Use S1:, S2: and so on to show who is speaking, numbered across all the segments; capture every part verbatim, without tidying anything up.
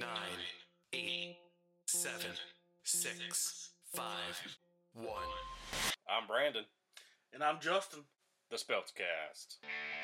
S1: nine, eight, seven, six, five, one.
S2: I'm Brandon.
S3: And I'm Justin.
S2: The Speltzcast.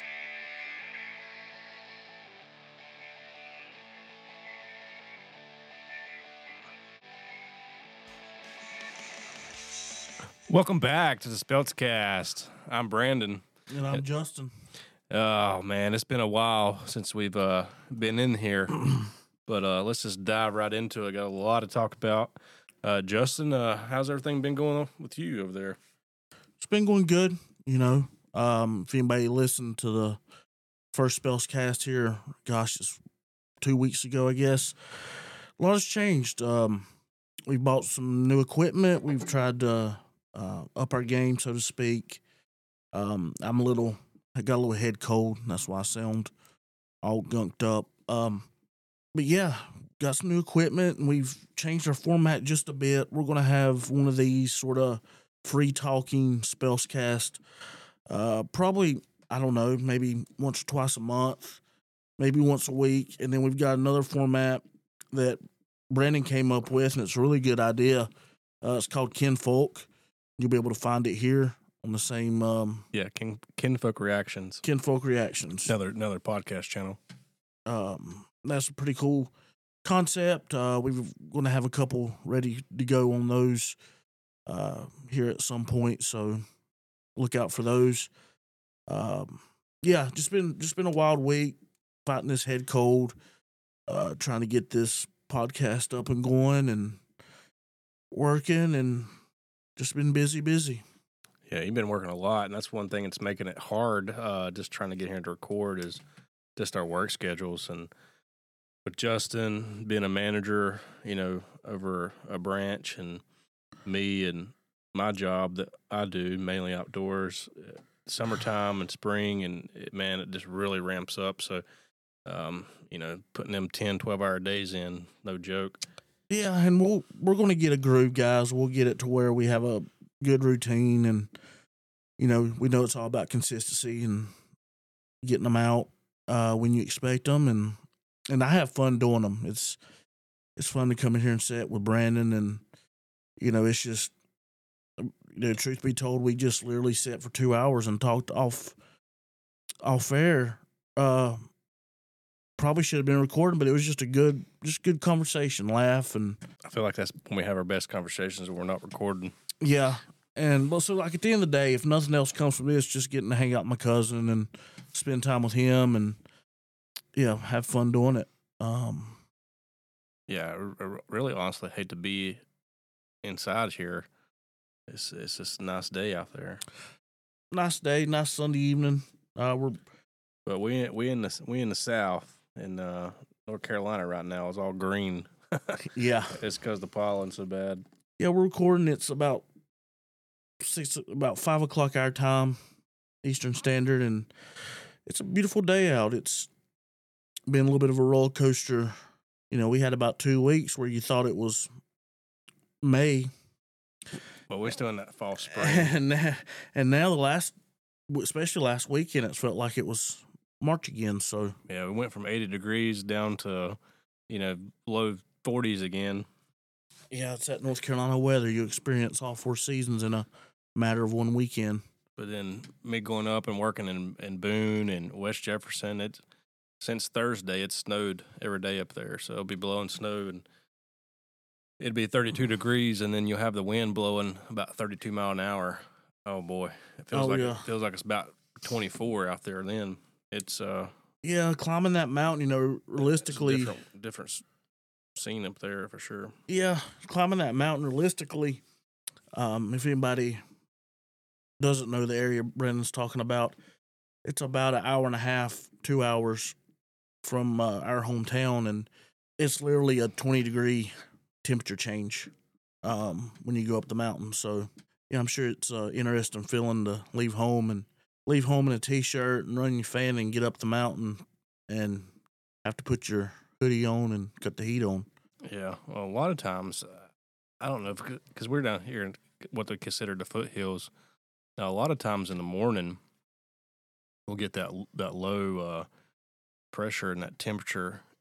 S2: Welcome back to the Speltzcast. I'm Brandon.
S3: And I'm Justin.
S2: Oh, man, it's been a while since we've uh, been in here. But uh, let's just dive right into it. Got a lot to talk about. Uh, Justin, uh, how's everything been going on with you over there?
S3: It's been going good, you know. Um, if anybody listened to the first Spellscast here, gosh, it's two weeks ago, I guess. A lot has changed. Um, we bought some new equipment. We've tried to uh, up our game, so to speak. Um, I'm a little, I got a little head cold. That's why I sound all gunked up. Um, but yeah, got some new equipment, and we've changed our format just a bit. We're going to have one of these sort of free talking Spellscast. Uh, probably, I don't know, maybe once or twice a month, maybe once a week. And then we've got another format that Brandon came up with, and it's a really good idea. Uh, it's called Kinfolk. You'll be able to find it here on the same um,
S2: Yeah, Kin- Kinfolk Reactions.
S3: Kinfolk Reactions.
S2: Another another podcast channel.
S3: Um, that's a pretty cool concept. Uh, we're going to have a couple ready to go on those uh, here at some point, so look out for those. Um, yeah, just been just been a wild week, fighting this head cold, uh, trying to get this podcast up and going and working, and just been busy, busy.
S2: Yeah, you've been working a lot, and that's one thing that's making it hard, uh, just trying to get here to record, is just our work schedules. And with Justin being a manager, you know, over a branch, and me and my job that I do, mainly outdoors, uh, summertime and spring, and it, man, it just really ramps up. So, um, you know, putting them ten, twelve-hour days in, no joke.
S3: Yeah, and we'll, we're going to get a groove, guys. We'll get it to where we have a good routine, and, you know, we know it's all about consistency and getting them out uh, when you expect them, and and I have fun doing them. It's it's fun to come in here and sit with Brandon, and, you know, it's just, you know, truth be told, we just literally sat for two hours and talked off off air. Uh, probably should have been recording, but it was just a good, just good conversation, laugh, and
S2: I feel like that's when we have our best conversations when we're not recording.
S3: yeah. And well, so like at the end of the day, if nothing else comes from this, just getting to hang out with my cousin and spend time with him, and yeah, have fun doing it. Um,
S2: Yeah, I I really honestly hate to be inside here. It's it's just a nice day out there.
S3: nice day, nice Sunday evening. Uh, we're
S2: But we we in the we in the South in uh, North Carolina right now. It's all green.
S3: yeah,
S2: It's because the pollen's so bad.
S3: yeah, we're recording. It's about six, about five o'clock our time, Eastern Standard, and it's a beautiful day out. It's been a little bit of a roller coaster. You know, we had about two weeks where you thought it was May,
S2: But we're still in that fall spring.
S3: and now, and now the last, especially last weekend, it felt like it was March again. So
S2: Yeah, we went from eighty degrees down to, you know, low forties again.
S3: yeah, it's that North Carolina weather. You experience all four seasons in a matter of one weekend.
S2: But then me going up and working in, in Boone and West Jefferson, it since Thursday it snowed every day up there. So it'll be blowing snow, and it'd be thirty-two degrees, and then you'll have the wind blowing about thirty-two mile an hour. Oh boy, it feels
S3: Oh,
S2: like
S3: yeah.
S2: it feels like it's about twenty-four out there. Then it's uh
S3: Yeah, climbing that mountain, you know,
S2: it's a
S3: realistically,
S2: different, different s- scene up there for sure.
S3: yeah, climbing that mountain realistically. Um, if anybody doesn't know the area Brendan's talking about, it's about an hour and a half, two hours from uh, our hometown, and it's literally a twenty degree temperature change um, when you go up the mountain. So, yeah, I'm sure it's uh, interesting feeling to leave home and leave home in a t-shirt and run your fan and get up the mountain and have to put your hoodie on and cut the heat on.
S2: Yeah, well, a lot of times, uh, I don't know, because we're down here in what they consider the foothills. Now, a lot of times in the morning, we'll get that that low uh, pressure and that temperature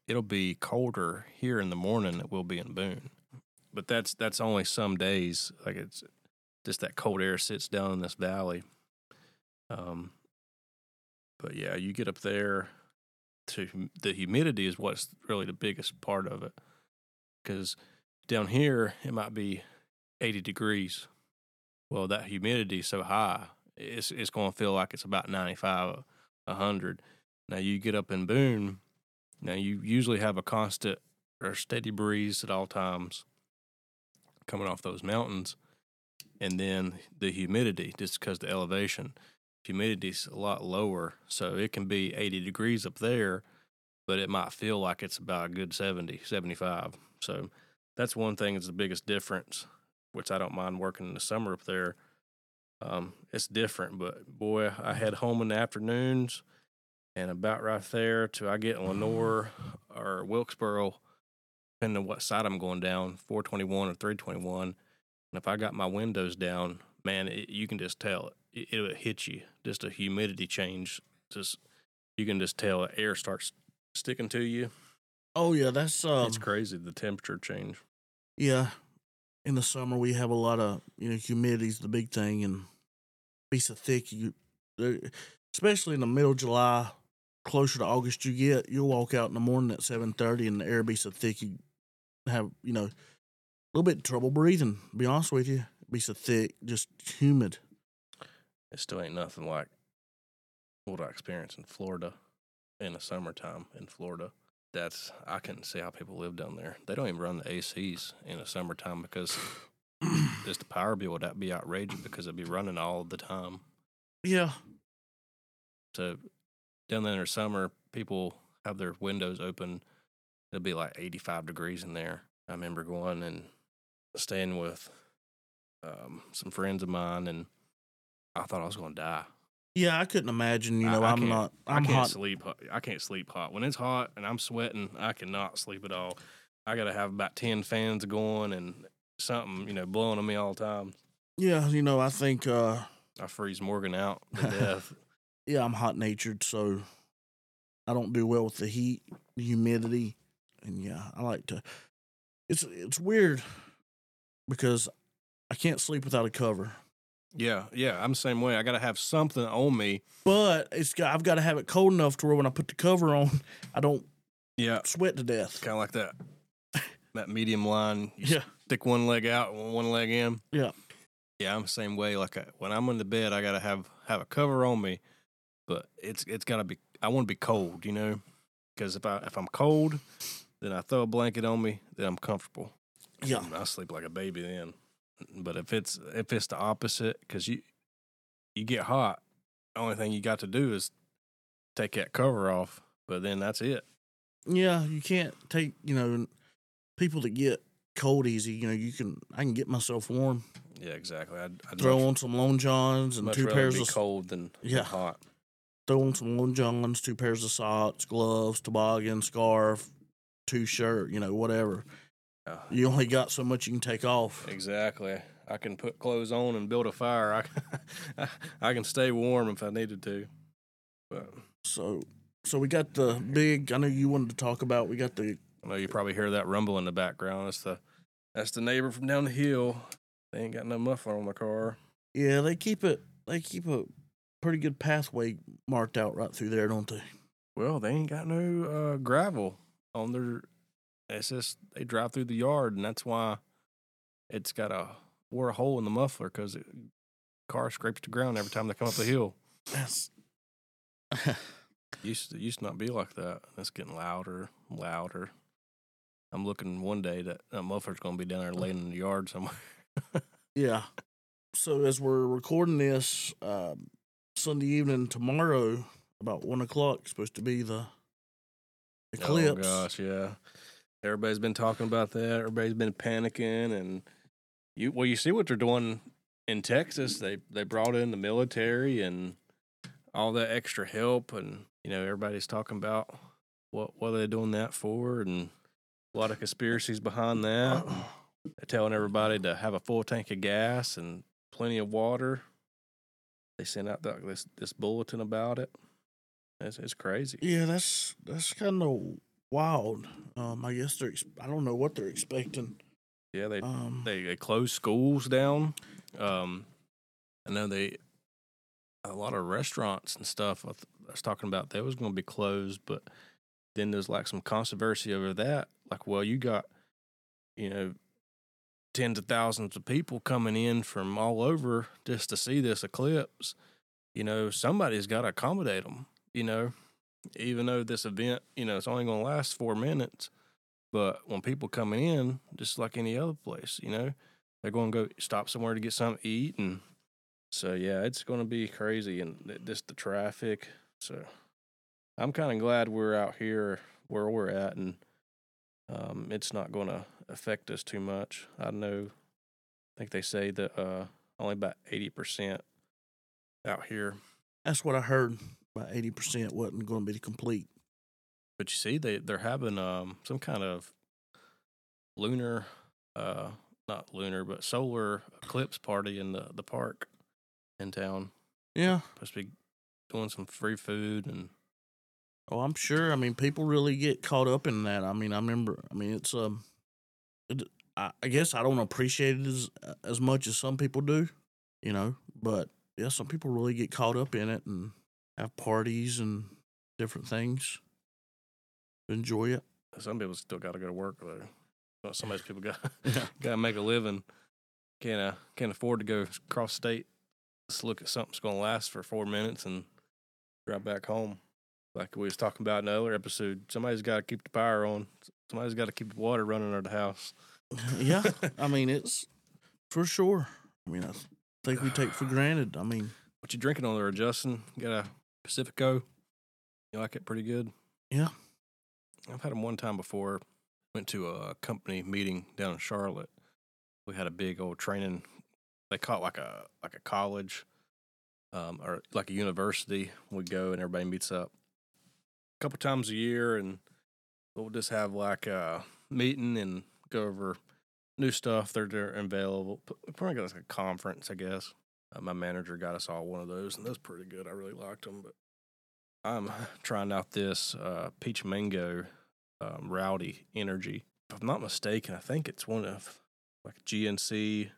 S2: it'll be colder here in the morning than it will be in Boone. But that's that's only some days. Like it's just that cold air sits down in this valley. Um, but yeah, you get up there to the humidity is what's really the biggest part of it. Because down here it might be eighty degrees. Well, that humidity is so high, it's it's going to feel like it's about ninety-five, one hundred. Now you get up in Boone. Now you usually have a constant or steady breeze at all times coming off those mountains, and then the humidity, just because the elevation, humidity's a lot lower, so it can be eighty degrees up there, but it might feel like it's about a good seventy, seventy-five. So that's one thing that's the biggest difference, which I don't mind working in the summer up there. Um, it's different, but boy, I head home in the afternoons, and about right there till I get in Lenoir or Wilkesboro, depending on what side I'm going down, four twenty-one or three twenty-one. And if I got my windows down, man, it, you can just tell it. It'll hit you. Just a humidity change. Just you can just tell the air starts sticking to you.
S3: Oh yeah, that's um,
S2: It's crazy, the temperature change.
S3: yeah. In the summer, we have a lot of, you know, humidity's the big thing, and be so thick. You, especially in the middle of July, closer to August you get, you'll walk out in the morning at seven thirty, and the air be so thick you have, you know, a little bit of trouble breathing. To be honest with you, be so thick, just humid.
S2: It still ain't nothing like what I experienced in Florida in the summertime in Florida. That's I couldn't see how people live down there. They don't even run the A Cs in the summertime because just the power bill would be outrageous because it'd be running all the time.
S3: Yeah,
S2: So down there in the summer, people have their windows open. It'll be like eighty-five degrees in there. I remember going and staying with um, some friends of mine, and I thought I was going to die.
S3: yeah. I couldn't imagine. You know,
S2: I, I
S3: I'm
S2: can't-
S3: not. I'm
S2: I can't
S3: hot.
S2: sleep. hot- I can't sleep hot when it's hot and I'm sweating. I cannot sleep at all. I got to have about ten fans going and something, you know, blowing on me all the time.
S3: Yeah, you know, I think. uh
S2: I freeze Morgan out to death.
S3: Yeah, I'm hot natured, so I don't do well with the heat, the humidity, and yeah, I like to. It's it's weird because I can't sleep without a cover,
S2: Yeah, yeah, I'm the same way. I got to have something on me.
S3: but it's got I've got to have it cold enough to where when I put the cover on, I don't
S2: Yeah,
S3: sweat to death.
S2: kind of like that. That medium line. You
S3: Yeah,
S2: stick one leg out and one leg in.
S3: yeah,
S2: Yeah, I'm the same way. Like I, when I'm in the bed, I gotta have have a cover on me, but it's it's gotta be. I want to be cold, you know, because if I if I'm cold, then I throw a blanket on me, then I'm comfortable.
S3: yeah,
S2: And I sleep like a baby then. But if it's if it's the opposite, because you you get hot, the only thing you got to do is take that cover off. But then that's it.
S3: yeah. You can't take you know people that get cold easy. You know, you can I can get myself warm.
S2: Yeah, exactly. I'd, I'd
S3: Throw
S2: much,
S3: on some Lone Johns and
S2: much
S3: two
S2: rather
S3: pairs
S2: be
S3: of
S2: cold than, than
S3: Yeah.
S2: hot.
S3: throw on some Lone Johns, two pairs of socks, gloves, toboggan, scarf, two shirt, you know, whatever.
S2: Yeah.
S3: You only got so much you can take off.
S2: Exactly. I can put clothes on and build a fire. I, I can stay warm if I needed to. But
S3: So, so we got the big. I know you wanted to talk about. We got the.
S2: I know you probably hear that rumble in the background. That's the that's the neighbor from down the hill. They ain't got no muffler on the car.
S3: Yeah, they keep it. They keep a pretty good pathway marked out right through there, don't they?
S2: Well, they ain't got no uh, gravel on their. It's just they drive through the yard, and that's why it's got a wore a hole in the muffler because the car scrapes the ground every time they come up the hill.
S3: That's.
S2: Used to, used to not be like that. It's getting louder, louder. I'm looking one day that that muffler's going to be down there laying in the yard somewhere.
S3: Yeah. So as we're recording this, um, Sunday evening tomorrow, about one o'clock, supposed to be the eclipse.
S2: Oh gosh, yeah. Everybody's been talking about that. Everybody's been panicking, and you well, you see what they're doing in Texas. They they brought in the military and all that extra help, and you know everybody's talking about what what are they doing that for, and a lot of conspiracies behind that. They're telling everybody to have a full tank of gas and plenty of water. They sent out the, this this bulletin about it. It's, it's crazy.
S3: Yeah, that's that's kind of wild. Um, I guess they're. ex- I don't know what they're expecting.
S2: Yeah, they
S3: Um,
S2: they, they closed schools down. Um, I know they a lot of restaurants and stuff. I, th- I was talking about they was going to be closed, but then there's like some controversy over that. Like, well, you got you know tens of thousands of people coming in from all over just to see this eclipse. You know, somebody's got to accommodate them. You know, even though this event, you know, it's only going to last four minutes. But when people coming in, just like any other place, you know, they're going to go stop somewhere to get something to eat. And so, yeah, it's going to be crazy. And th- just the traffic. So I'm kind of glad we're out here where we're at. And um, it's not going to affect us too much. I know, I think they say that uh, only about eighty percent out here.
S3: that's what I heard. About eighty percent wasn't going to be complete.
S2: But you see, they, they're having um, some kind of lunar, uh, not lunar, but solar eclipse party in the, the park in town.
S3: Yeah.
S2: Supposed to be doing some free food and
S3: Oh, I'm sure. I mean, people really get caught up in that. I mean, I remember. I mean, it's um, it, I, I guess I don't appreciate it as as much as some people do, you know. But yeah, some people really get caught up in it and have parties and different things. Enjoy it.
S2: some people still got to go to work though. Well, some of those people got
S3: Yeah.
S2: got to make a living. Can't uh, can't afford to go across state. Just look at something that's going to last for four minutes and drive back home. Like we was talking about in the other episode, somebody's got to keep the power on. Somebody's got to keep the water running at the house.
S3: Yeah, I mean, it's for sure. I mean, I think we take for granted. I mean,
S2: What you drinking on there, Justin? You got a Pacifico? You like it pretty good?
S3: yeah.
S2: I've had them one time before. Went to a company meeting down in Charlotte. We had a big old training. They call it like a like a college, um, or like a university. We go and everybody meets up a couple times a year, and we'll just have like a meeting and go over new stuff. They're, they're available. Probably like a conference, I guess. Uh, my manager got us all one of those, and that's pretty good. I really liked them. But I'm trying out this uh, peach mango um, rowdy energy. If I'm not mistaken, I think it's one of like G N C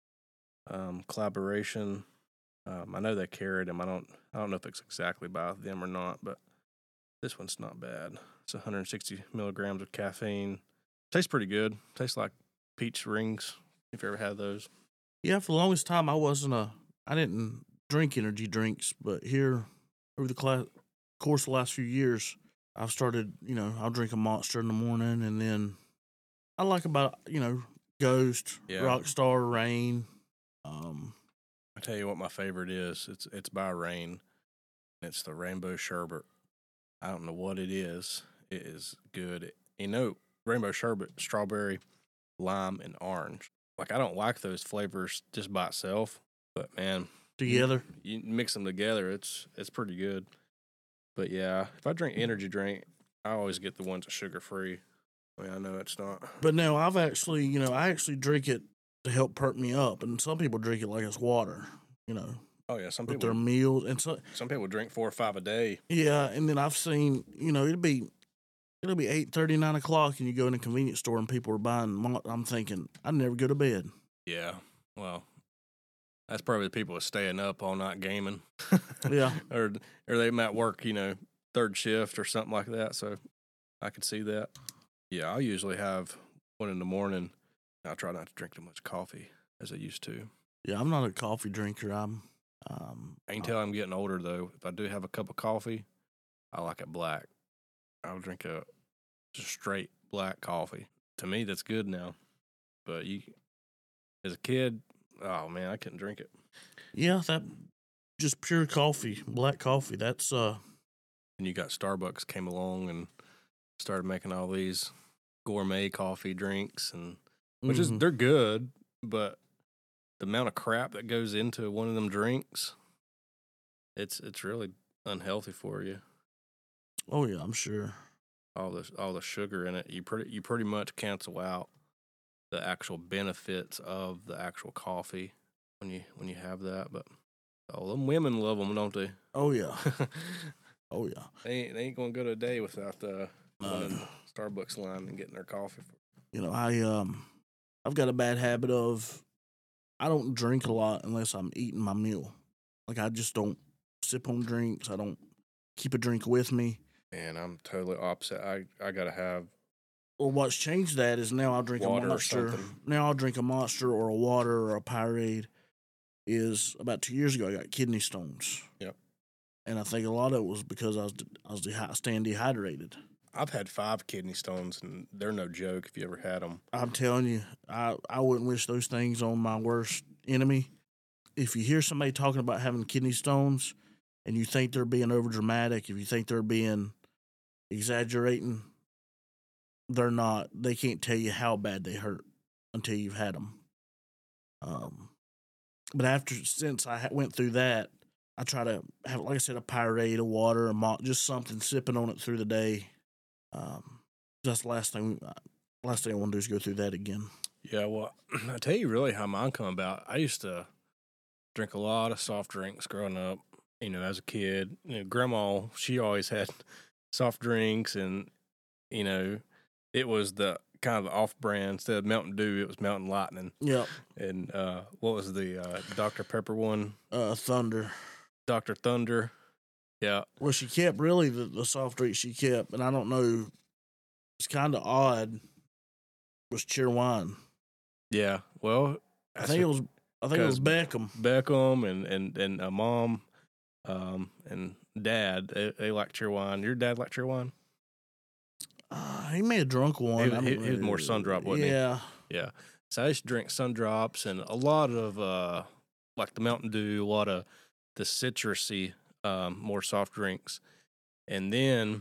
S2: um, collaboration. Um, I know they carried them. I don't. I don't know if it's exactly by them or not, but this one's not bad. It's one hundred sixty milligrams of caffeine. Tastes pretty good. Tastes like peach rings. If you ever had those.
S3: Yeah, for the longest time, I wasn't a, I didn't drink energy drinks, but here, over the class, course of the last few years, I've started, you know, I'll drink a Monster in the morning, and then I like about, you know, Ghost,
S2: Yeah.
S3: Rockstar, Rain. Um,
S2: I tell you what, my favorite is. It's it's by Rain. It's the Rainbow Sherbet. I don't know what it is. It is good. You know, Rainbow Sherbet, strawberry, lime, and orange. Like I don't like those flavors just by itself, but man,
S3: together.
S2: you mix them together, it's it's pretty good. But yeah, if I drink energy drink, I always get the ones that sugar free. I mean, I know it's not.
S3: But no, I've actually, you know, I actually drink it to help perk me up, and some people drink it like it's water, you know,
S2: Oh yeah, some
S3: with
S2: people
S3: their meals, and so
S2: some people drink four or five a day.
S3: yeah, and then I've seen, you know, it'll be it'll be eight thirty, nine o'clock, and you go in a convenience store and people are buying. Mon- I'm thinking I'd never go to bed.
S2: Yeah, well, that's probably the people that's staying up all night gaming.
S3: Yeah.
S2: or or they might work, you know, third shift or something like that. So I could see that. Yeah, I usually have one in the morning. I try not to drink too much coffee as I used to.
S3: Yeah, I'm not a coffee drinker. I'm um
S2: I can tell I'm getting older though. If I do have a cup of coffee, I like it black. I'll drink a just straight black coffee. To me, that's good now. But you, as a kid, oh man, I couldn't drink it.
S3: yeah, that just pure coffee, black coffee. That's uh
S2: And you got Starbucks came along and started making all these gourmet coffee drinks, and which is
S3: mhm.
S2: they're good, but the amount of crap that goes into one of them drinks, it's it's really unhealthy for you.
S3: Oh yeah, I'm sure.
S2: All the all the sugar in it, you pretty you pretty much cancel out the actual benefits of the actual coffee when you when you have that. But oh, them women love them, don't they?
S3: Oh yeah. Oh yeah.
S2: they ain't they ain't gonna go to a day without uh,
S3: No.
S2: wanting Starbucks line and getting their coffee.
S3: You know, I um, I've got a bad habit of I don't drink a lot unless I'm eating my meal. Like I just don't sip on drinks. I don't keep a drink with me.
S2: Man, I'm totally opposite. I I gotta have.
S3: Well, what's changed that is now I'll drink
S2: Water
S3: a
S2: or
S3: monster.
S2: something.
S3: Now I'll drink a monster or a water or a Powerade. Is about two years ago I got kidney stones.
S2: Yep.
S3: And I think a lot of it was because I was I was dehy- staying dehydrated.
S2: I've had five kidney stones, and they're no joke. If you ever had them,
S3: I'm telling you, I, I wouldn't wish those things on my worst enemy. If you hear somebody talking about having kidney stones and you think they're being over dramatic, if you think they're being exaggerating, they're not. They can't tell you how bad they hurt until you've had them. Um, but after, since I went through that, I try to have, like I said, a Powerade, a water, a malt, just something, sipping on it through the day. Um, that's the last thing. Last thing I want to do is go through that again.
S2: yeah. Well, I tell you, really, how mine come about. I used to drink a lot of soft drinks growing up. You know, as a kid, you know, Grandma, she always had soft drinks, and you know, it was the kind of the off-brand. Instead of Mountain Dew, it was Mountain Lightning.
S3: Yep.
S2: And uh, what was the uh, Doctor Pepper one?
S3: Uh, Thunder.
S2: Doctor Thunder. Yeah.
S3: Well, she kept really the, the soft drink she kept, and I don't know. It's kind of odd. Was Cheerwine.
S2: Yeah. Well,
S3: I think it was. I think it was Beckham.
S2: Beckham and and and uh, mom, um, and dad. They, they like Cheerwine. Your dad like Cheerwine?
S3: Uh, he may have drunk one.
S2: He, he, he was more Sundrop, wasn't
S3: yeah.
S2: he? Yeah. So I used to drink Sundrops and a lot of uh, like the Mountain Dew, a lot of the citrusy, um, more soft drinks. And then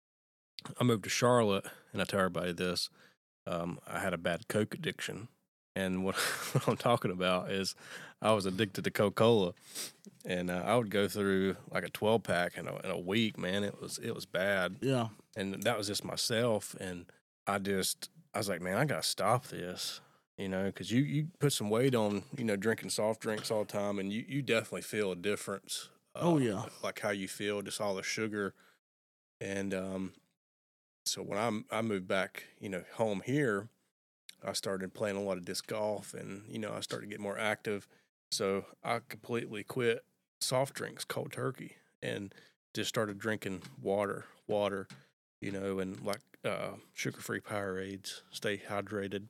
S2: I moved to Charlotte, and I tell everybody this. Um, I had a bad Coke addiction. And what, what I'm talking about is I was addicted to Coca-Cola. And uh, I would go through like a twelve pack in a, in a week, man. It was it was bad.
S3: Yeah.
S2: And that was just myself. And I just, I was like, man, I got to stop this, you know, because you, you put some weight on, you know, drinking soft drinks all the time, and you, you definitely feel a difference. Uh,
S3: Oh, yeah.
S2: Like how you feel, just all the sugar. And um, so when I, I moved back, you know, home here, I started playing a lot of disc golf, and, you know, I started to get more active. So I completely quit soft drinks cold turkey and just started drinking water, water, you know, and like uh, sugar-free Powerades, stay hydrated.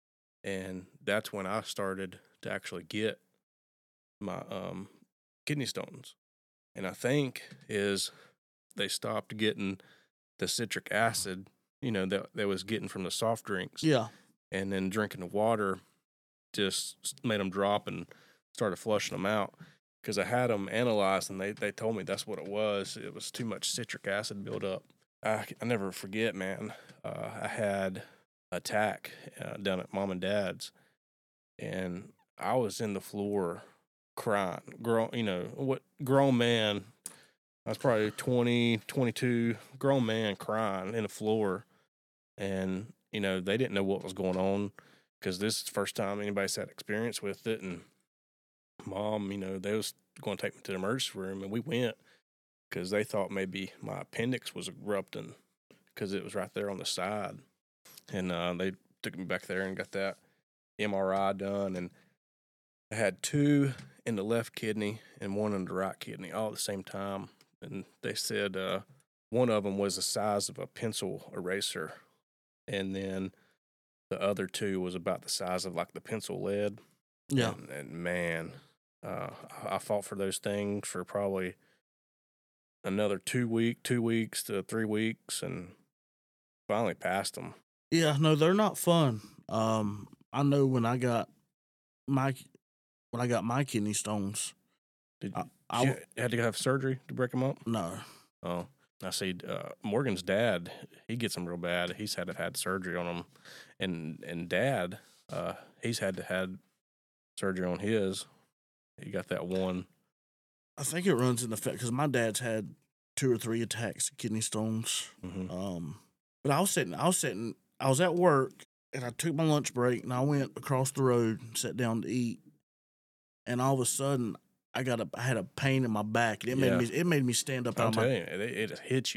S2: And that's when I started to actually get my um, kidney stones. And I think is they stopped getting the citric acid, you know, that they was getting from the soft drinks.
S3: Yeah.
S2: And then drinking the water just made them drop and started flushing them out. Because I had them analyzed, and they, they told me that's what it was. It was too much citric acid buildup. I, I never forget, man. Uh, I had a attack uh, down at mom and dad's, and I was in the floor crying. Grown, you know, what grown man, I was probably twenty, twenty-two, grown man crying in the floor. And, you know, they didn't know what was going on because this is the first time anybody's had experience with it. And mom, you know, they was going to take me to the emergency room, and we went because they thought maybe my appendix was erupting because it was right there on the side. And uh, they took me back there and got that M R I done, and I had two in the left kidney and one in the right kidney all at the same time. And they said uh, one of them was the size of a pencil eraser, and then the other two was about the size of like the pencil lead.
S3: Yeah.
S2: And, and man, uh, I fought for those things for probably another two week, two weeks to three weeks, and finally passed them.
S3: Yeah. No, they're not fun. Um, I know when I got my when I got my kidney stones.
S2: Did
S3: I,
S2: you,
S3: I
S2: you had to have surgery to break them up?
S3: no.
S2: Oh, I see. Uh, Morgan's dad, he gets them real bad. He's had to have had surgery on them, and and dad, uh, he's had to had surgery on his. He got that one.
S3: I think it runs in effect because my dad's had two or three attacks of kidney stones.
S2: Mm-hmm.
S3: Um, but I was sitting, I was sitting, I was at work, and I took my lunch break, and I went across the road and sat down to eat, and all of a sudden, I got a, I had a pain in my back, and it
S2: Yeah.
S3: made me, it made me stand up.
S2: I'm
S3: out of my,
S2: telling you, it, it hits you.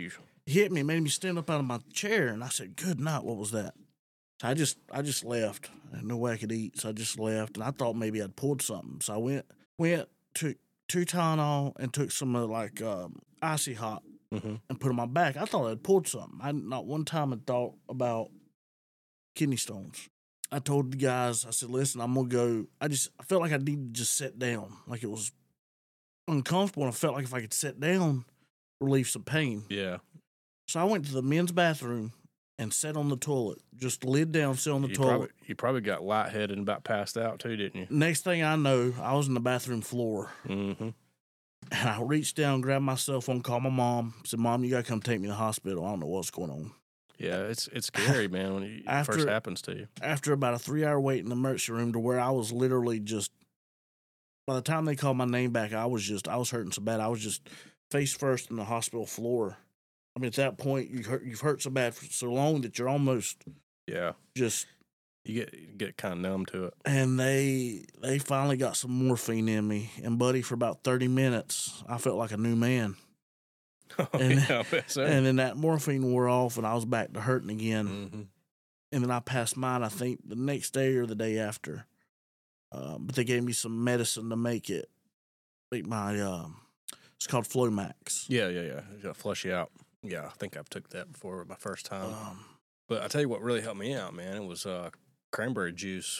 S3: hit me, made me stand up out of my chair, and I said, "Good night." What was that? So I just I just left. I had no way I could eat, so I just left, and I thought maybe I'd pulled something. So I went went took two Tylenol and took some of like um, icy hot
S2: Mm-hmm.
S3: and put it on my back. I thought I'd pulled something. I not one time had thought about kidney stones. I told the guys, I said, "Listen, I'm gonna go." I just I felt like I needed to just sit down, like it was uncomfortable, and I felt like if I could sit down, relieve some pain.
S2: Yeah.
S3: So I went to the men's bathroom and sat on the toilet, just lid down, sit on the
S2: You
S3: toilet.
S2: probably, you probably got lightheaded and about passed out too, didn't you?
S3: Next thing I know, I was in the bathroom floor,
S2: Mm-hmm.
S3: and I reached down, grabbed my cell phone, called my mom, said, "Mom, you gotta come take me to the hospital. I don't know what's going on."
S2: Yeah, it's it's scary, man, when it
S3: After-
S2: first happens to you.
S3: After about a three-hour wait in the emergency room, to where I was literally just, by the time they called my name back, I was just, I was hurting so bad. I was just face first in the hospital floor. I mean, at that point, you hurt, you've hurt so bad for so long that you're almost
S2: Yeah,
S3: just.
S2: you get you get kind of numb to it.
S3: And they they finally got some morphine in me, and buddy, for about thirty minutes, I felt like a new man.
S2: Oh,
S3: And-
S2: yeah, I bet so.
S3: And then that morphine wore off, and I was back to hurting again.
S2: Mm-hmm.
S3: And then I passed mine, I think, the next day or the day after. Um, but they gave me some medicine to make it, make my, um, it's called Flomax.
S2: Yeah, yeah, yeah. You gotta flush you out. Yeah, I think I've took that before my first time.
S3: Um,
S2: But I tell you what really helped me out, man. It was uh, cranberry juice.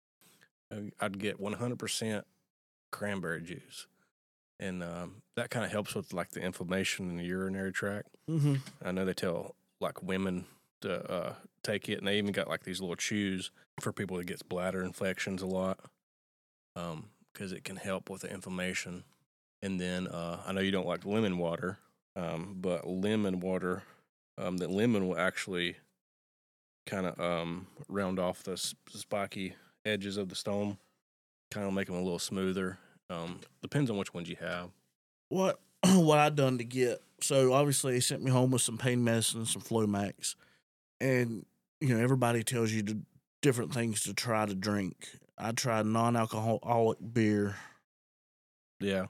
S2: I- I'd get one hundred percent cranberry juice, and um, that kind of helps with like the inflammation in the urinary tract.
S3: mm-hmm.
S2: I know they tell like women to uh, take it, and they even got like these little chews for people that gets bladder infections a lot, because it can help with the inflammation. And then uh, I know you don't like lemon water, um, but lemon water, um, the lemon will actually kind of um, round off the s- spiky edges of the stone, kind of make them a little smoother. Um, depends on which ones you have.
S3: What, what I done to get, so obviously they sent me home with some pain medicine, some Flomax. And, you know, everybody tells you to, different things to try to drink. I tried non-alcoholic beer,
S2: Yeah.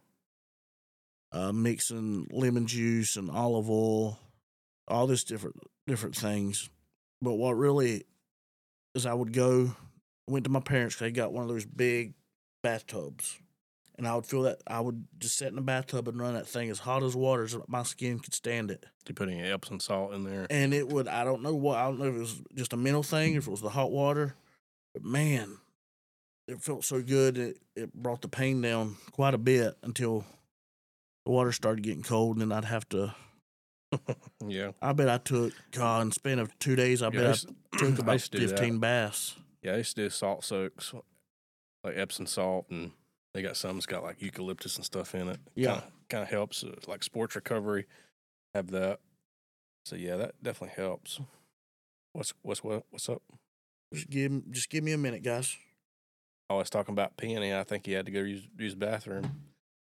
S3: uh, mixing lemon juice and olive oil, all this different different things. But what really is, I would go, went to my parents. They got one of those big bathtubs, and I would feel that I would just sit in the bathtub and run that thing as hot as water as my skin could stand it.
S2: You put any Epsom salt in there.
S3: And it would, I don't know what, I don't know if it was just a mental thing, if it was the hot water, but man, it felt so good. It, it brought the pain down quite a bit until the water started getting cold, and then I'd have to,
S2: Yeah.
S3: I bet I took, God, in the span of two days, I
S2: Yeah,
S3: bet
S2: I
S3: I,
S2: used-
S3: took
S2: I
S3: about
S2: used to do that.
S3: fifteen baths.
S2: Yeah, I used to do salt soaks, like Epsom salt, and they got some that's got like eucalyptus and stuff in it.
S3: Yeah.
S2: kind of helps, uh, like sports recovery. Have that. So yeah, that definitely helps. What's what's what what's up?
S3: Just give, just give me a minute, guys.
S2: I was talking about peeing. I think he had to go use use the bathroom.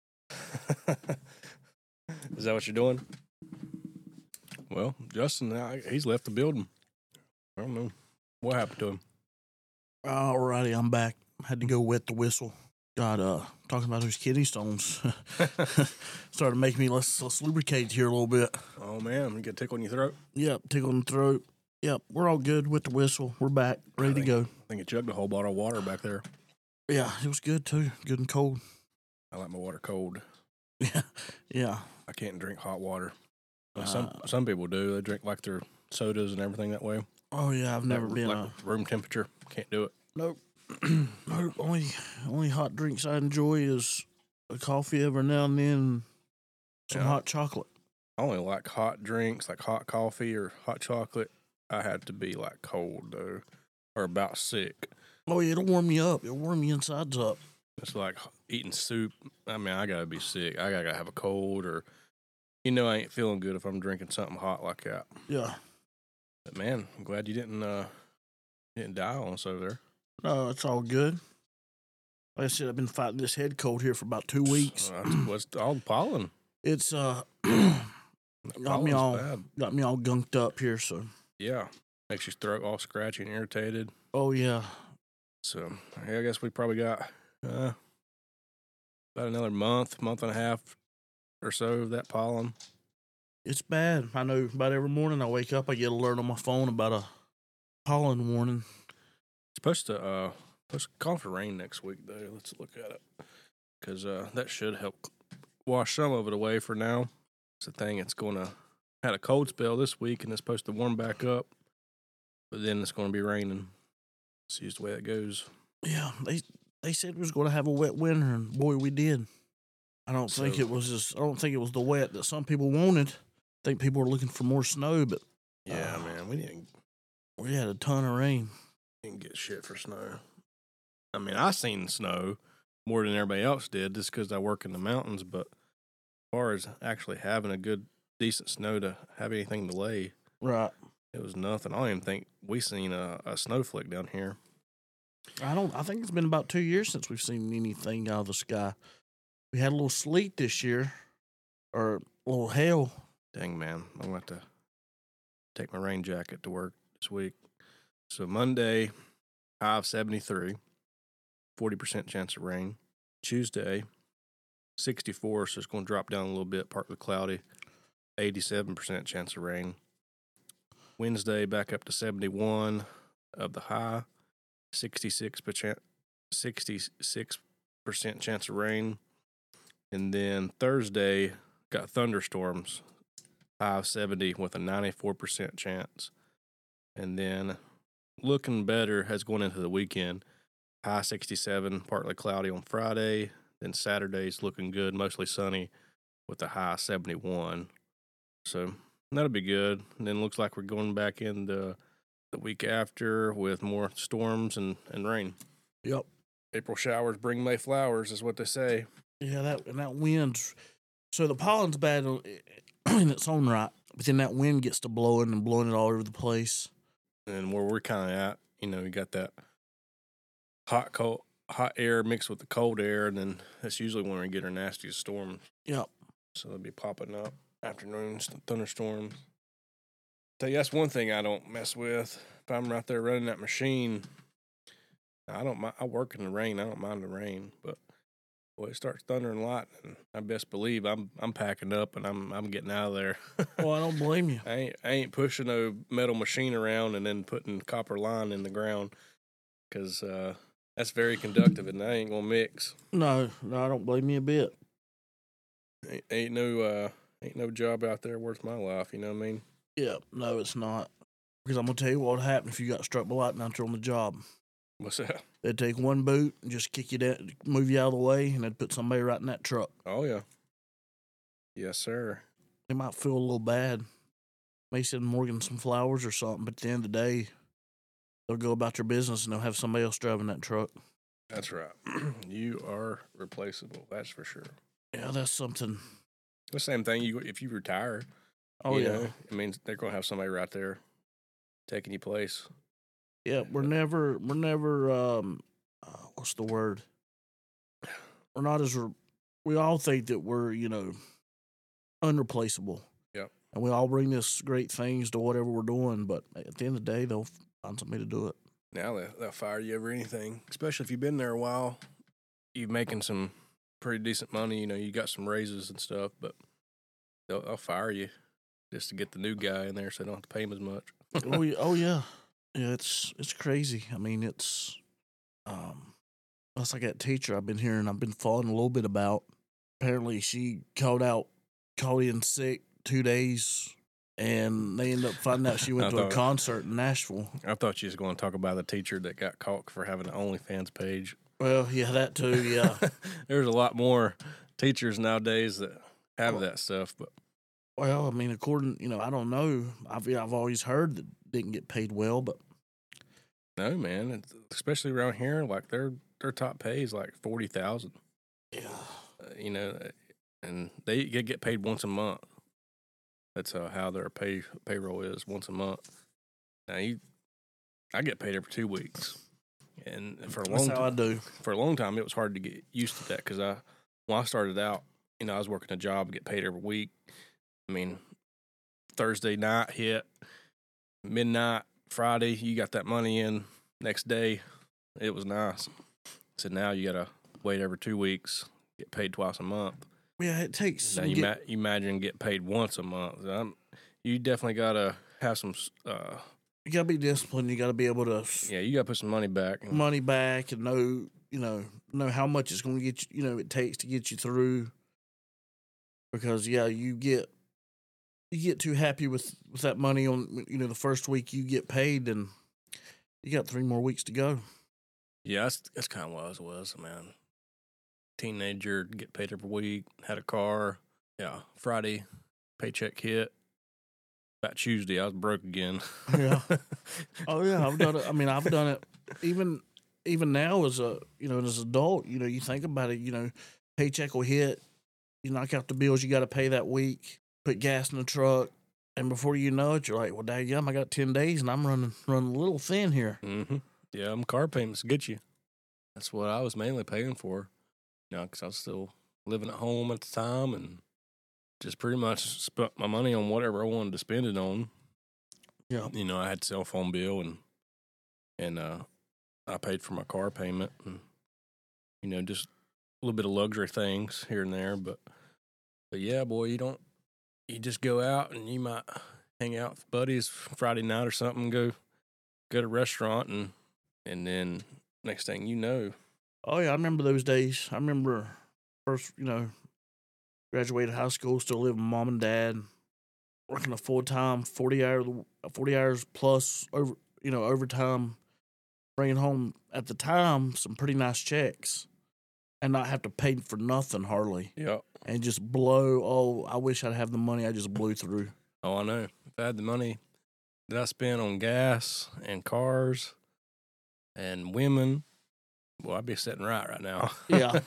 S2: Is that what you're doing? Well, Justin, I- he's left the building. I don't know what happened to him.
S3: Alrighty, I'm back. Had to go wet the whistle. God, uh, talking about those kidney stones started making me less, less lubricated here a little bit.
S2: Oh man, you get a tickle in your throat.
S3: Yep, tickle in the throat. Yep, we're all good with the whistle. We're back, ready to go.
S2: I think I chugged a whole bottle of water back there.
S3: Yeah, it was good too. Good and cold.
S2: I like my water cold.
S3: Yeah, yeah.
S2: I can't drink hot water. Uh, some
S3: Uh,
S2: some people do. They drink like their sodas and everything that way.
S3: Oh yeah, I've never
S2: like,
S3: been.
S2: like
S3: A,
S2: room temperature. Can't do it.
S3: nope. Nope. Only only hot drinks I enjoy is a coffee every now and then, some
S2: Yeah.
S3: hot chocolate.
S2: I only like hot drinks, like hot coffee or hot chocolate. I had to be like cold though, or about sick.
S3: Oh yeah, it'll warm you up. It'll warm your insides up.
S2: It's like eating soup. I mean, I gotta be sick. I gotta have a cold, or you know, I ain't feeling good if I'm drinking something hot like that.
S3: Yeah.
S2: But man, I'm glad you didn't uh didn't die on us over there.
S3: No, it's all good. Like I said, I've been fighting this head cold here for about two weeks.
S2: Uh, that's what's all the pollen.
S3: It's uh
S2: That
S3: got me
S2: pollen's
S3: all
S2: bad.
S3: got me all gunked up here. So,
S2: Yeah, makes your throat all scratchy and irritated.
S3: oh yeah,
S2: So yeah, I guess we probably got uh, about another month, month and a half or so of that pollen.
S3: it's bad. I know about every morning I wake up, I get an alert on my phone about a pollen warning.
S2: Supposed to uh, supposed to call for rain next week though. Let's look at it because uh, that should help wash some of it away for now. It's the thing. It's going to had a cold spell this week and it's supposed to warm back up, but then it's going to be raining. See just the way it goes.
S3: Yeah, they they said we was going to have a wet winter, and boy, we did. I don't
S2: So-
S3: think it was just. I don't think it was the wet that some people wanted. I think people were looking for more snow, but
S2: Yeah,
S3: Uh,
S2: man, we didn't
S3: we had a ton of rain.
S2: didn't get shit for snow. I mean, I seen snow more than everybody else did just because I work in the mountains. But as far as actually having a good, decent snow to have anything to lay,
S3: Right.
S2: it was nothing. I don't even think we seen a, a snowflake down here.
S3: I don't. I think it's been about two years since we've seen anything out of the sky. We had a little sleet this year, or a little hail.
S2: Dang, man, I'm going to have to take my rain jacket to work this week. So Monday, high of seventy-three, forty percent chance of rain. Tuesday, sixty-four, so it's going to drop down a little bit, partly cloudy, eighty-seven percent chance of rain. Wednesday, back up to seventy-one of the high, sixty-six percent, sixty-six percent chance of rain. And then Thursday, got thunderstorms, high of seventy with a ninety-four percent chance. And then looking better as going into the weekend, high sixty-seven, partly cloudy on Friday. Then Saturday's looking good, mostly sunny with a high seventy-one. So that'll be good. And then looks like we're going back in the, the week after with more storms and, and rain.
S3: Yep.
S2: April showers bring May flowers is what they say.
S3: Yeah, that and that wind's so the pollen's bad in its own right, but then that wind gets to blowing and blowing it all over the place.
S2: And where we're kind of at, you know, you got that hot cold hot air mixed with the cold air, and then that's usually when we get our nastiest storms.
S3: Yep.
S2: So they'll be popping up afternoons, thunderstorms. Tell you, that's one thing I don't mess with. If I'm out there running that machine, I don't. mi- I work in the rain. I don't mind the rain, but boy, it starts thundering lightning. I best believe I'm I'm packing up and I'm I'm getting out of there.
S3: Well, I don't blame you.
S2: I ain't I ain't pushing no metal machine around and then putting copper line in the ground because uh, that's very conductive and I ain't gonna mix.
S3: No, no, I don't blame you a bit.
S2: Ain't, ain't no uh, ain't no job out there worth my life. You know what I mean?
S3: Yeah, no, it's not. Because I'm gonna tell you what would happen if you got struck by lightning out there on the job.
S2: What's that?
S3: They'd take one boot and just kick you down, move you out of the way, and they'd put somebody right in that truck.
S2: Oh yeah, yes sir.
S3: They might feel a little bad. May send Morgan some flowers or something, but at the end of the day, they'll go about their business and they'll have somebody else driving that truck.
S2: That's right. You are replaceable. That's for sure.
S3: Yeah, that's something.
S2: The same thing. You if you retire.
S3: Oh
S2: you
S3: yeah,
S2: know, it means they're gonna have somebody right there taking your place.
S3: yeah. We're never, we're never. Um, uh, what's the word? We're not as. Re- we all think that we're, you know, unreplaceable.
S2: Yep.
S3: And we all bring this great things to whatever we're doing, but at the end of the day, they'll find somebody to do it.
S2: Now they'll, they'll fire you over anything, especially if you've been there a while. You're making some pretty decent money. You know, you got some raises and stuff, but they'll, they'll fire you just to get the new guy in there so they don't have to pay him as much.
S3: oh, yeah, oh yeah, yeah. It's it's crazy. I mean, it's um, that's like that teacher I've been hearing. I've been following a little bit about. Apparently, she called out, called in sick two days, and they ended up finding out she went
S2: I
S3: to a
S2: thought-
S3: concert in Nashville.
S2: I thought you was going to talk about the teacher that got caught for having an OnlyFans page.
S3: Well, yeah, that too. Yeah,
S2: There's a lot more teachers nowadays that have that stuff, but
S3: well, I mean, according, you know, I don't know. I've I've always heard that didn't get paid well, but
S2: no, man, it's, especially around here, like their their top pay is like forty thousand.
S3: yeah,
S2: Uh, you know, and they get get paid once a month. That's uh, how their pay payroll is once a month. Now you, I get paid every two weeks, and for a long
S3: that's how I
S2: time,
S3: do.
S2: for a long time it was hard to get used to that because I when I started out, you know, I was working a job, get paid every week. I mean, Thursday night hit, midnight, Friday, you got that money in next day. It was nice. So now you got to wait every two weeks, get paid twice a month.
S3: Yeah, it takes.
S2: Now
S3: some
S2: you,
S3: get-
S2: ma- you imagine get paid once a month. Um, you definitely gotta have some. Uh,
S3: you gotta be disciplined. You gotta be able to s-
S2: yeah, you gotta put some money back. And,
S3: money back and know, you know, know how much it's going to get you. You know, it takes to get you through. Because yeah, you get you get too happy with with that money on you know the first week you get paid, and you got three more weeks to go.
S2: Yeah, that's that's kind of what I was, was, man. Teenager, get paid every week, had a car. Yeah, Friday, paycheck hit. About Tuesday, I was broke again.
S3: Yeah. Oh yeah, I've done it. I mean, I've done it. Even even now as a you know as an adult, you know, you think about it. You know, paycheck will hit. You knock out the bills you got to pay that week. Put gas in the truck, and before you know it, you're like, "Well, daggum, I got ten days, and I'm running running a little thin here."
S2: Mm-hmm. Yeah, them car payments get you. That's what I was mainly paying for. You know, because I was still living at home at the time and just pretty much spent my money on whatever I wanted to spend it on.
S3: Yeah.
S2: You know, I had cell phone bill and and uh, I paid for my car payment and you know just a little bit of luxury things here and there. But but yeah, boy, you don't you just go out and you might hang out with buddies Friday night or something, go go to a restaurant and and then next thing you know,
S3: Oh yeah, I remember those days. I remember first, you know, graduated high school, still living with mom and dad, working a full time forty hours, forty hours plus over, you know, overtime, bringing home at the time some pretty nice checks, and not have to pay for nothing hardly,
S2: yeah.
S3: and just blow. Oh, I wish I'd have the money. I just blew through.
S2: Oh, I know. If I had the money that I spent on gas and cars and women, well, I'd be sitting right right now.
S3: Yeah.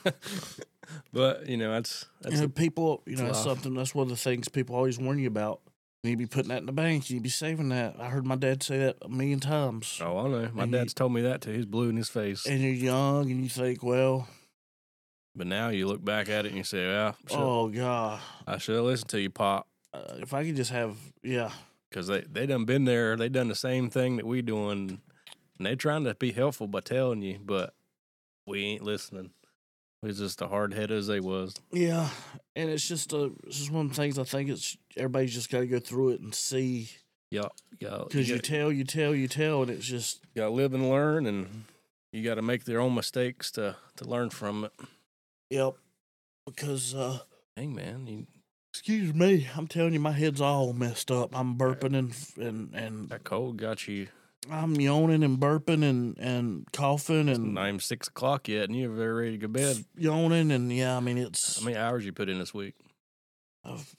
S2: But you know, that's that's
S3: You know,
S2: a,
S3: people, you know,
S2: it's
S3: that's
S2: life.
S3: something. That's one of the things people always warn you about. You need to be putting that in the bank. You need to be saving that. I heard my dad say that a million times.
S2: oh, I know. My
S3: And
S2: dad's
S3: you-
S2: told me that too. He's blue in his face.
S3: And you're young, and you think, well,
S2: But now you look back at it and you say, "Yeah,
S3: oh god,
S2: I should have listened to you, Pop."
S3: uh, if I could just have, yeah,
S2: Because they, they done been there. They done the same thing that we doing. And they trying to be helpful by telling you, but we ain't listening. We're just as hard headed as they was.
S3: yeah. And it's just a, it's just one of the things I think it's everybody's just got to go through it and see,
S2: Yeah, yeah.
S3: because you,
S2: got-
S3: tell, you tell, you tell, and it's just,
S2: You gotta live and learn, and you gotta make their own mistakes to to learn from it.
S3: yep. Because, uh,
S2: Hey, man, you,
S3: excuse me, I'm telling you, my head's all messed up. I'm burping and and and
S2: that cold got you.
S3: I'm yawning and burping and and coughing and
S2: Not even six o'clock yet, and you're very ready to go to bed.
S3: yawning and yeah. I mean, it's
S2: How many hours you put in this week?
S3: I've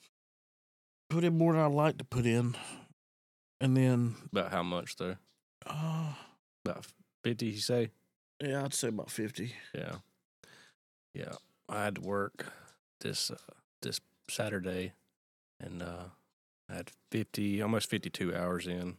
S3: put in more than I like to put in, and then
S2: About how much though?
S3: uh,
S2: About fifty, you say?
S3: yeah, I'd say about fifty.
S2: Yeah, yeah. I had to work this uh, this Saturday, and uh, I had fifty, almost fifty-two hours in.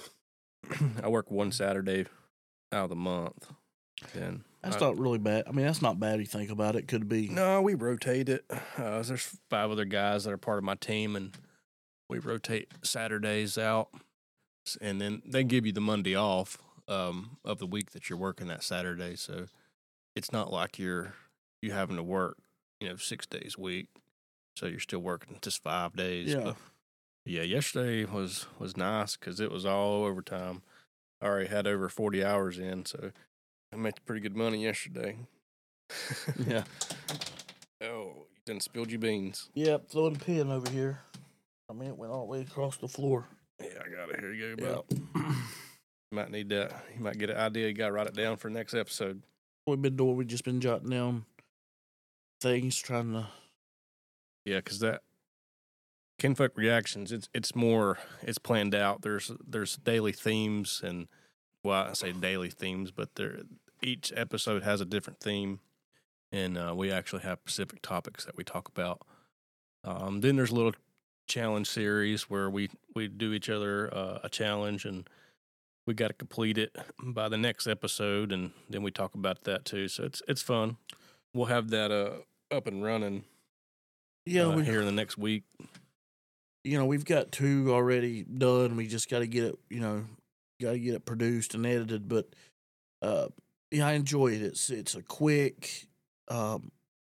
S2: I work one Saturday out of the month. Then
S3: That's
S2: I-
S3: not really bad. I mean, that's not bad if you think about it. Could be.
S2: No, we rotate it. Uh, there's five other guys that are part of my team, and we rotate Saturdays out, S- and then they give you the Monday off um, of the week that you're working that Saturday. So it's not like you're you having to work, you know, six days a week. So you're still working just five days.
S3: Yeah.
S2: But yeah. Yesterday was was nice because it was all overtime. I already had over forty hours in, so I made pretty good money yesterday.
S3: Yeah.
S2: Oh, you done spilled your beans.
S3: Yep. Throwing a pin over here. I mean, it went all the way across the floor.
S2: Yeah, I got it. Here you go,
S3: Yep.
S2: bro. You might need that. You might get an idea. You got to write it down for next episode.
S3: We've been doing. We've just been jotting down things, trying to.
S2: Yeah, because that Kinfolk Reactions, it's it's more, it's planned out. There's there's daily themes, and well, I say daily themes, but there each episode has a different theme, and uh, we actually have specific topics that we talk about. Um, then there's a little challenge series where we we do each other uh, a challenge, and we got to complete it by the next episode, and then we talk about that too. So it's it's fun. We'll have that uh, up and running
S3: Yeah,
S2: uh,
S3: we,
S2: here in the next week.
S3: you know, we've got two already done. We just got to get it, you know, got to get it produced and edited. But uh, yeah, I enjoy it. It's it's a quick, um,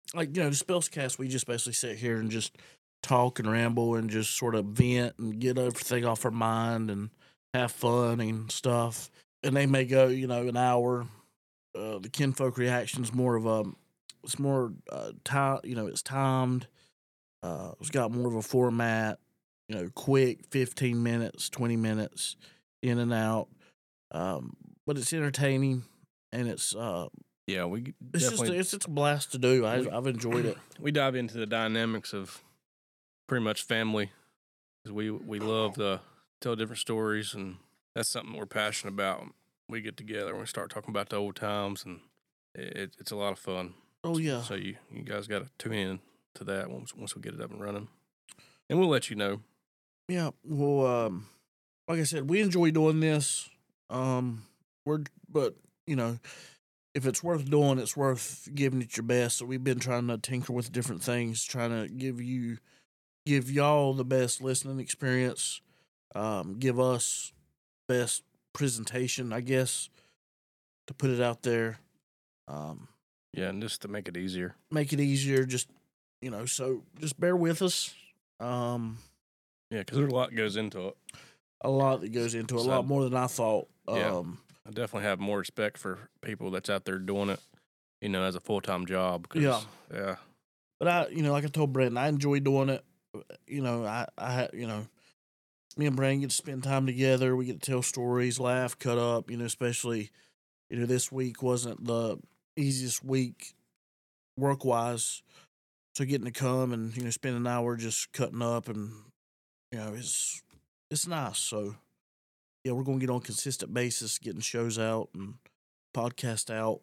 S3: like, you know, the Spellscast, we just basically sit here and just talk and ramble and just sort of vent and get everything off our mind and have fun and stuff. And they may go, you know, an hour. Uh, the Kinfolk Reaction's more of a, it's more uh, time, you know, it's timed. Uh, it's got more of a format, you know, quick, fifteen minutes, twenty minutes, in and out. Um, but it's entertaining and it's, uh,
S2: Yeah, we
S3: it's just,
S2: definitely
S3: it's, it's a blast to do. I,
S2: we-
S3: I've enjoyed it.
S2: we dive into the dynamics of pretty much family, 'cause we we love to tell different stories, and that's something we're passionate about. We get together and we start talking about the old times, and it, it's a lot of fun.
S3: Oh, yeah.
S2: So you you guys got to tune in to that once once we get it up and running, and we'll let you know.
S3: Yeah, well, um, like I said, we enjoy doing this. Um, we're, but you know, if it's worth doing, it's worth giving it your best. So we've been trying to tinker with different things, trying to give you, give y'all the best listening experience. Um, give us best presentation, I guess, to put it out there. Um,
S2: Yeah, and just to make it easier.
S3: make it easier. Just you know, so just bear with us. Um.
S2: Yeah, because there's a lot goes into it.
S3: A lot that goes into it, a
S2: So-
S3: lot more than I thought.
S2: Yeah.
S3: Um,
S2: I definitely have more respect for people that's out there doing it, you know, as a full time job. 'Cause,
S3: Yeah.
S2: yeah,
S3: but I, you know, like I told Brandon, I enjoy doing it. You know, I, I, ha- you know, me and Brandon get to spend time together. We get to tell stories, laugh, cut up. You know, especially, you know, this week wasn't the easiest week work wise. So getting to come and you know spend an hour just cutting up and you know it's it's nice. So yeah, we're gonna get on a consistent basis, getting shows out and podcast out.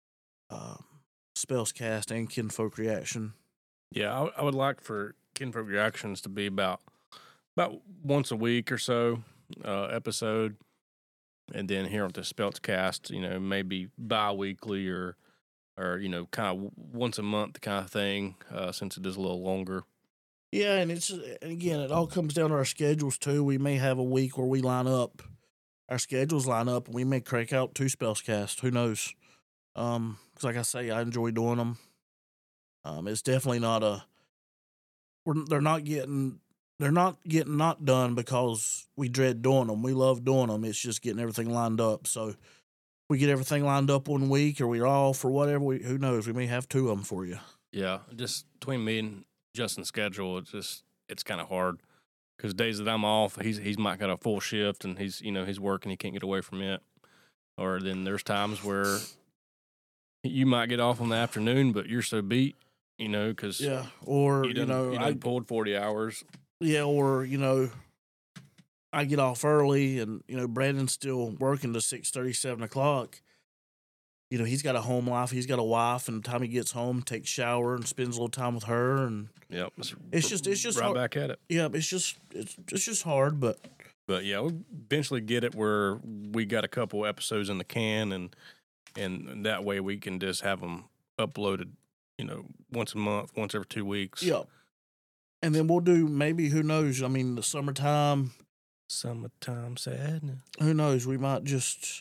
S3: Um, Spellscast and Kinfolk Reaction.
S2: yeah. I, I would like for Kinfolk Reactions to be about about once a week or so uh, episode, and then here on the Speltzcast, you know, maybe bi-weekly or or you know, kind of once a month kind of thing, uh, since it is a little longer.
S3: Yeah, and it's and again, it all comes down to our schedules too. We may have a week where we line up, our schedules line up, and we may crank out two Spellscast. Who knows? Um, because like I say, I enjoy doing them. Um, it's definitely not a. We're they're not getting they're not getting not done because we dread doing them. We love doing them. It's just getting everything lined up. So we get everything lined up one week, or we're off, or whatever. We who knows? We may have two of them for you.
S2: Yeah, just between me and Justin's schedule, it's just it's kind of hard because days that I'm off, he's he's might got a full shift and he's you know he's working, he can't get away from it. Or then there's times where you might get off in the afternoon, but you're so beat, you know, because
S3: Yeah, or
S2: you,
S3: you,
S2: done,
S3: know,
S2: you
S3: I
S2: done pulled forty hours.
S3: yeah, or you know, I get off early, and you know, Brandon's still working to six thirty, seven o'clock. You know, he's got a home life. He's got a wife, and the time he gets home, takes shower and spends a little time with her. And
S2: Yep, it's,
S3: It's just- it's just
S2: right
S3: hard-
S2: back at it.
S3: yeah, it's just it's it's just hard, but
S2: But yeah, we'll eventually get it where we got a couple episodes in the can, and and that way we can just have them uploaded, you know, once a month, once every two weeks.
S3: yeah. And then we'll do maybe who knows? I mean, the summertime,
S2: Summertime sadness.
S3: who knows? We might just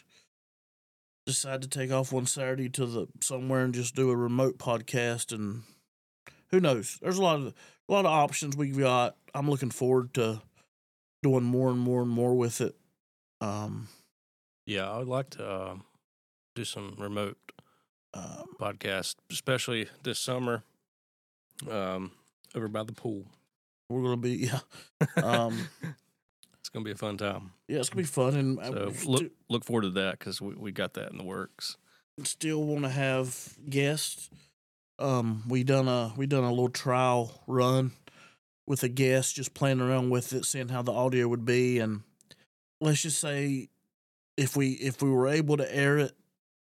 S3: decide to take off one Saturday to the somewhere and just do a remote podcast, and who knows? There's a lot of a lot of options we've got. I'm looking forward to doing more and more and more with it. Um,
S2: Yeah, I would like to uh, do some remote
S3: um
S2: podcasts, especially this summer, um, over by the pool.
S3: we're gonna be yeah, um,
S2: It's gonna be a fun time.
S3: yeah. It's gonna be fun, and I
S2: So
S3: sti-
S2: look look forward to that because we, we got that in the works.
S3: still want to have guests. Um, we done a we done a little trial run with a guest, just playing around with it, seeing how the audio would be, and let's just say if we if we were able to air it,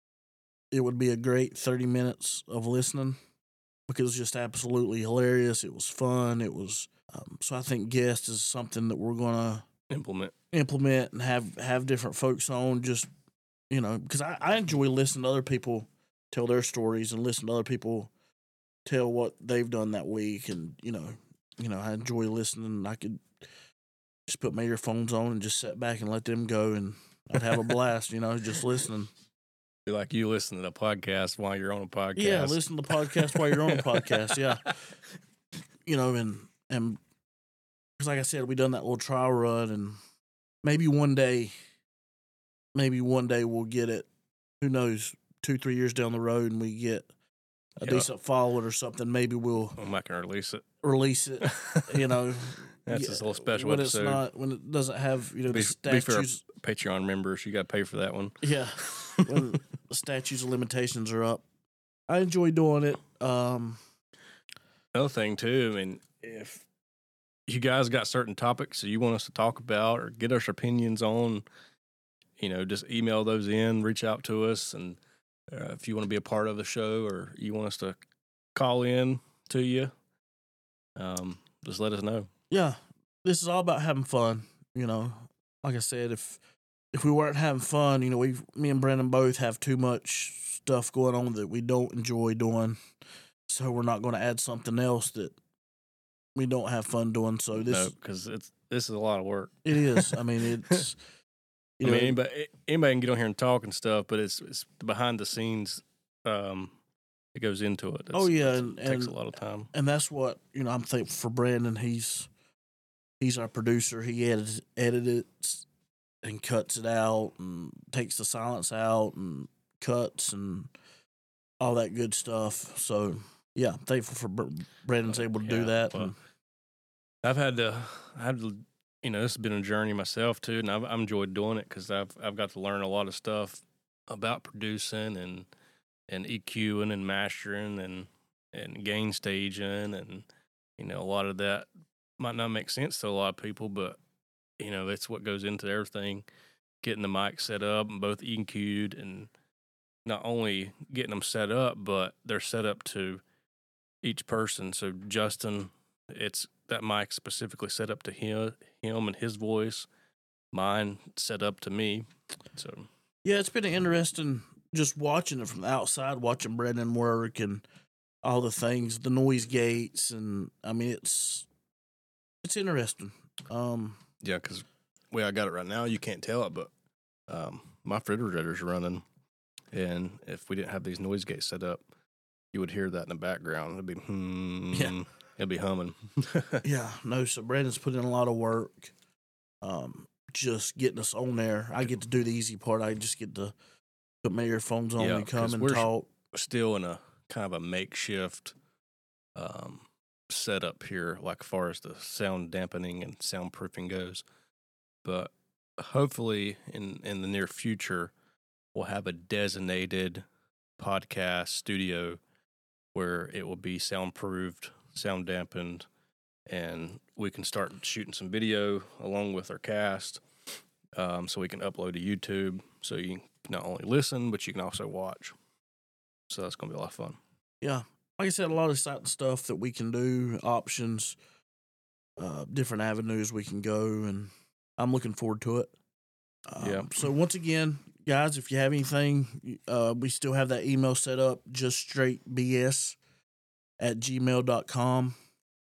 S3: it would be a great thirty minutes of listening because it was just absolutely hilarious. It was fun. It was um, so I think guest is something that we're gonna
S2: Implement.
S3: implement and have have different folks on. Just you know, because I, I enjoy listening to other people tell their stories and listen to other people tell what they've done that week, and you know, you know, I enjoy listening. I could just put my earphones on and just sit back and let them go, and I'd have a blast. You know, just listening.
S2: Be like you listen to the podcast while you're on a podcast.
S3: Yeah, listen to the podcast while you're on a podcast. Yeah, you know, and and because like I said, we done that little trial run, and maybe one day, maybe one day we'll get it. Who knows? Two, three years down the road, and we get a
S2: Yeah.
S3: decent following or something. Maybe we'll
S2: I'm not gonna release it.
S3: release it. You know,
S2: That's
S3: yeah,
S2: this little special
S3: when
S2: episode.
S3: it's not when it doesn't have you know
S2: Be,
S3: the
S2: be for our
S3: statues.
S2: Patreon members, you got to pay for that one.
S3: Yeah, when the statutes of limitations are up. I enjoy doing it. Um,
S2: Another thing too, I mean, if you guys got certain topics that you want us to talk about or get us opinions on, you know, just email those in, reach out to us, and uh, if you want to be a part of the show or you want us to call in to you, um, just let us know.
S3: yeah, this is all about having fun. You know, like I said, if if we weren't having fun, you know, we, me and Brandon both have too much stuff going on that we don't enjoy doing, so we're not going to add something else that we don't have fun doing. So this,
S2: No, because it's this is a lot of work.
S3: it is. I mean, it's. You
S2: I
S3: know,
S2: mean, anybody, anybody can get on here and talk and stuff, but it's it's behind the scenes. Um, it goes into it. It's,
S3: Oh, yeah,
S2: it's-
S3: and-
S2: it takes a
S3: and-
S2: lot of time.
S3: and that's what you know. I'm thankful for Brandon. He's he's our producer. He edits edits and cuts it out and takes the silence out and cuts and all that good stuff. So yeah, I'm thankful for Br- Brandon's able to do
S2: Yeah,
S3: that.
S2: well,
S3: and,
S2: I've had to, I had to, you know, this has been a journey myself too, and I've, I've enjoyed doing it because I've I've got to learn a lot of stuff about producing and and EQing and mastering and and gain staging, and you know, a lot of that might not make sense to a lot of people, but you know, it's what goes into everything. Getting the mic set up and both E Q'd, and not only getting them set up, but they're set up to each person. So Justin, it's that mic specifically set up to him, him and his voice. Mine set up to me. So
S3: yeah, it's been interesting just watching it from the outside, watching Brandon work and all the things, the noise gates, and I mean, it's it's interesting. Um,
S2: yeah, because the way I got it right now, you can't tell it, but um, my refrigerator's running, and if we didn't have these noise gates set up, you would hear that in the background. It'd be hmm,
S3: Yeah.
S2: it'd be humming.
S3: Yeah, no. So Brandon's put in a lot of work, um, just getting us on there. I get to do the easy part. I just get to put my earphones on
S2: Yeah,
S3: and come
S2: 'cause
S3: and
S2: we're-
S3: talk.
S2: Still in a kind of a makeshift um, setup here, like far as the sound dampening and soundproofing goes. But hopefully, in in the near future, we'll have a designated podcast studio where it will be soundproofed, sound dampened, and we can start shooting some video along with our cast, um, so we can upload to YouTube. So you can not only listen, but you can also watch. So that's gonna be a lot of fun.
S3: Yeah, like I said, a lot of exciting stuff that we can do, options, uh, different avenues we can go, and I'm looking forward to it. Um,
S2: Yeah.
S3: So once again, guys, if you have anything, uh, we still have that email set up, just straight B S at gmail dot com.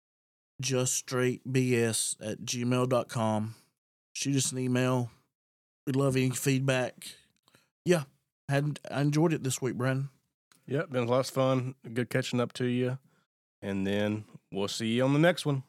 S3: Just straight B S at gmail dot com. Shoot us an email. We'd love any feedback. Yeah, had I enjoyed it this week, Brandon.
S2: Yep, been lots of fun. Good catching up to you. And then we'll see you on the next one.